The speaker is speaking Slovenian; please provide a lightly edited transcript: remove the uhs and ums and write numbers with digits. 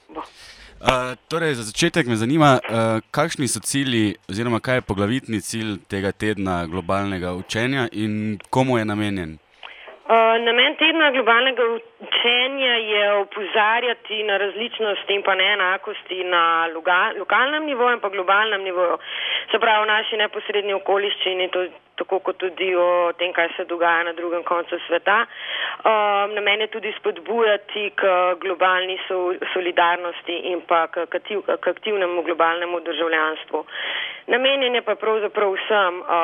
bo. Torej, za začetek me zanima, kakšni so cilji oziroma kaj je poglavitni cilj tega tedna globalnega učenja in komu je namenjen? Namen tedna globalnega učenja je opozarjati na različnosti in pa neenakosti na lokalnem nivoju in pa globalnem nivoju. Se pravi, v naši neposrednji okoliščini, tako kot tudi o tem, kaj se dogaja na drugem koncu sveta. Namen je tudi spodbujati k globalni solidarnosti in pa k aktivnemu globalnemu državljanstvu. Namenjen je pa pravzaprav vsem,